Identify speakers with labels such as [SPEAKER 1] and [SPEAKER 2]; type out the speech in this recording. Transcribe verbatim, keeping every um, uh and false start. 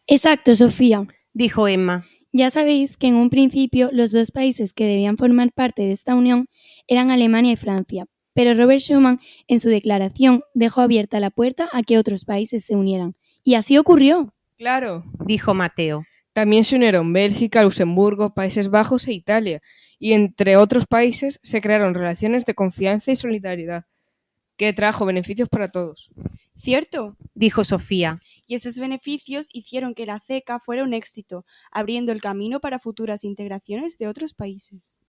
[SPEAKER 1] Exacto, Sofía,
[SPEAKER 2] dijo Emma.
[SPEAKER 1] Ya sabéis que en un principio los dos países que debían formar parte de esta unión eran Alemania y Francia, pero Robert Schuman en su declaración dejó abierta la puerta a que otros países se unieran. Y así ocurrió.
[SPEAKER 3] Claro,
[SPEAKER 2] dijo Mateo.
[SPEAKER 3] También se unieron Bélgica, Luxemburgo, Países Bajos e Italia, y entre otros países se crearon relaciones de confianza y solidaridad, que trajo beneficios para todos.
[SPEAKER 4] Cierto,
[SPEAKER 2] dijo Sofía.
[SPEAKER 4] Y esos beneficios hicieron que la CECA fuera un éxito, abriendo el camino para futuras integraciones de otros países.